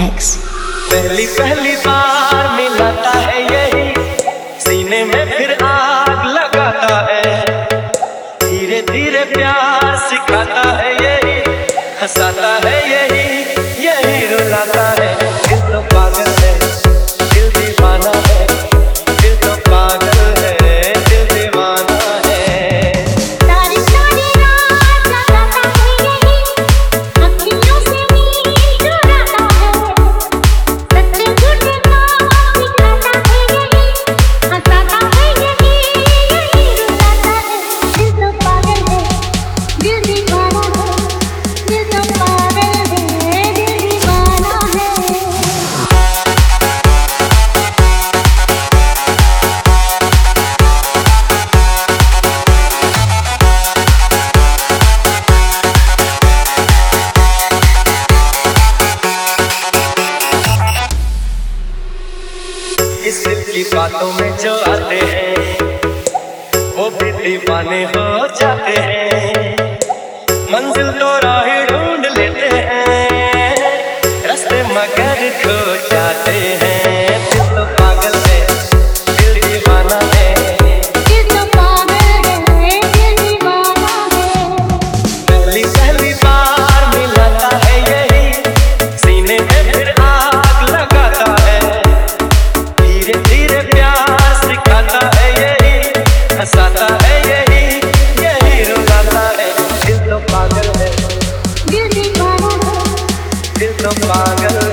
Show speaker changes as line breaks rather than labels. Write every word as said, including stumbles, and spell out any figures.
X.
पहली पहली बार मिलाता है यही, सीने में फिर आग लगाता है, धीरे धीरे प्यार सिखाता है यही, हंसाता है यही, यही रुलाता है। दिल तो पागल है, दिल दीवाना है, दिल तो पागल है, दिल दीवाना है।
सारी सारी रात जगाता है यही, अखियों से नींद चुराता है, सच्चे झूठे बात सिखाता है यही, हंसाता है यही, यही रुलाता है। दिल तो पागल है, दिल दीवाना है, दिल तो पागल है, दिल दीवाना है।
इस दिल की बातों में जो आते हैं वो भी दीवाने हो जाते हैं, मंजिल तो राह ढूंढ लेते हैं, रास्ते मगर खो जाते हैं। दिल तो पागल है, दिल दीवाना है,
दिल तो पागल है, दिल दीवाना है।
पहली पहली बार मिलाता है यही, सीने में फिर आग लगाता है, धीरे धीरे प्यार सिखाता है यही, हंसाता है यही, यही रुलाता है। दिल तो पागल है,
दिल दीवाना है।
दिल तो पागल